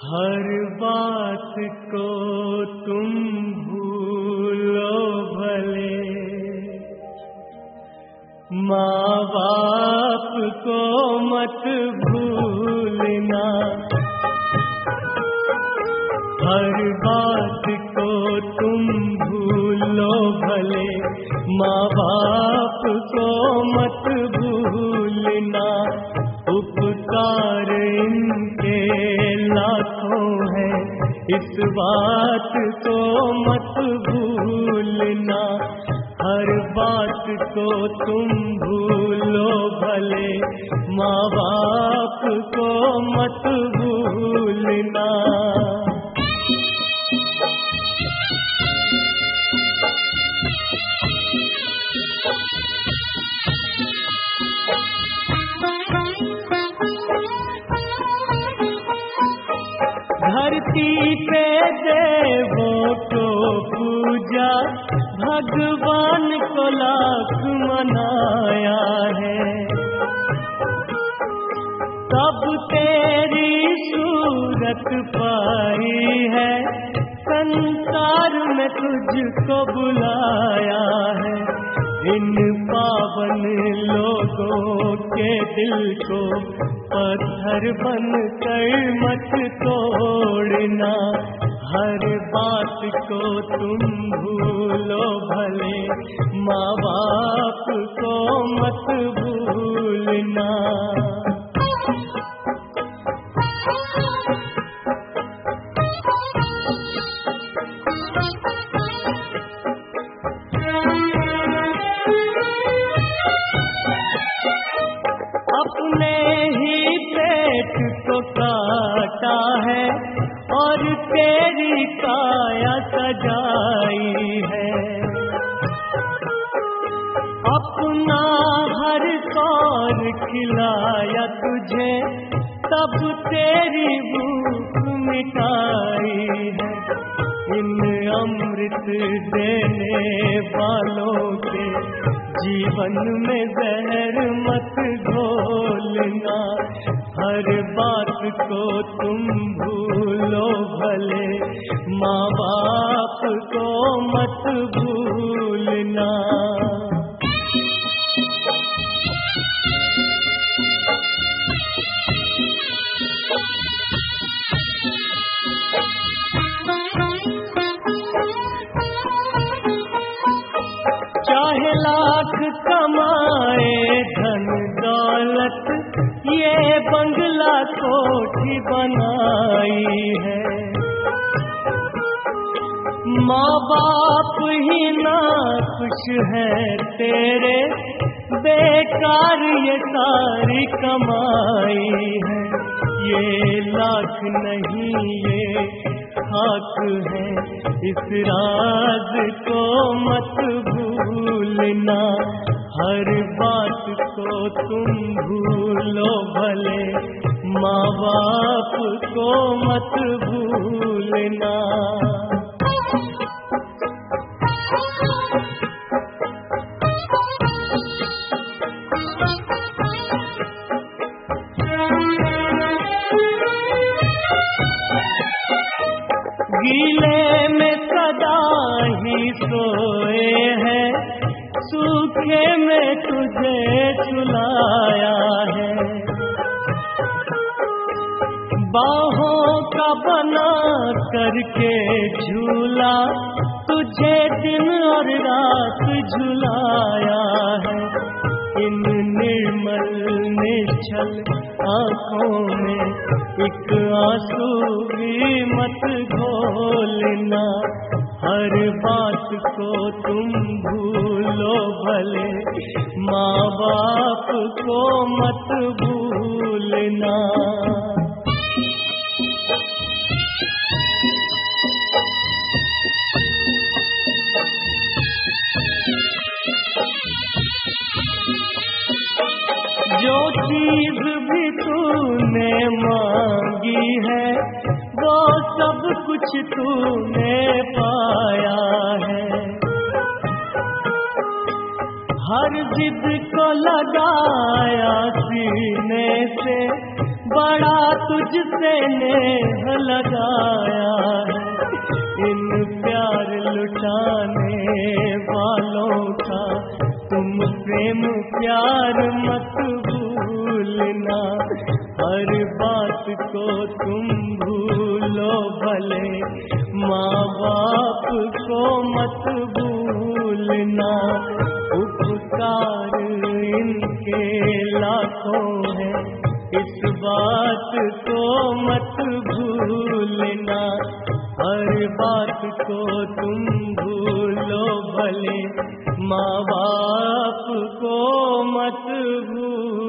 हर बात को तुम भूलो भले, माँ बाप को मत भूलना। हर बात को तुम भूलो भले, माँ बाप को मत भूलना। उपकार इनके लाखों हैं, इस बात को मत भूलना। हर बात को तुम भूलो भले, माँ बाप को मत भूलना। धरती पे देवों को पूजा, भगवान को लाख मनाया है। तब तेरी सूरत पाई है, संसार में तुझको बुलाया है। इन पावन लोगों के दिल को पत्थर बन कर मत तोड़ना। हर बात को तुम भूलो भले, माँ बाप को मत भूलना। अपने ही पेट को काटा है और तेरी काया सजाई है। अपना हर कौर खिलाया तुझे, तब तेरी भूख मिटाई है। इन अमृत देने वालों के जीवन में जहर मत घोलना। हर बात को तुम भूलो भले, माँ बाप को मत भूलना। चाहे लाख कमाए धन दौलत, ये बंगला कोठी बनाई है। माँ बाप ही ना खुश है तेरे, बेकार ये सारी कमाई है। ये लाख नहीं ये खाक है, इस राज को मत भूलना। हर बात को तुम भूलो भले, माँ बाप को मत भूलना। गीले में सदा ही सोए हैं, सूखे में तुझे सुलाया है। बाहों का बना करके झूला, तुझे दिन और रात झुलाया है। इन निर्मल निश्चल आँखों में एक आंसू भी मत घोलना। हर बात को तुम भूलो भले, माँ बाप को मत भूलना। जो चीज भी तूने मांगी है, वो सब कुछ तूने पाया है। हर जिद को लगाया सीने से, बड़ा तुझसे नेह लगाया है। इन प्यार लुटाने वालों का तुम प्रेम प्यार मत भूलना। हर बात को तुम भूलो भले, माँ बाप को मत भूलना। उपकार इनके लाखों हैं, इस बात को मत भूलना। हर बात को तुम भूलो भले, माँ बाप को मत भूलना।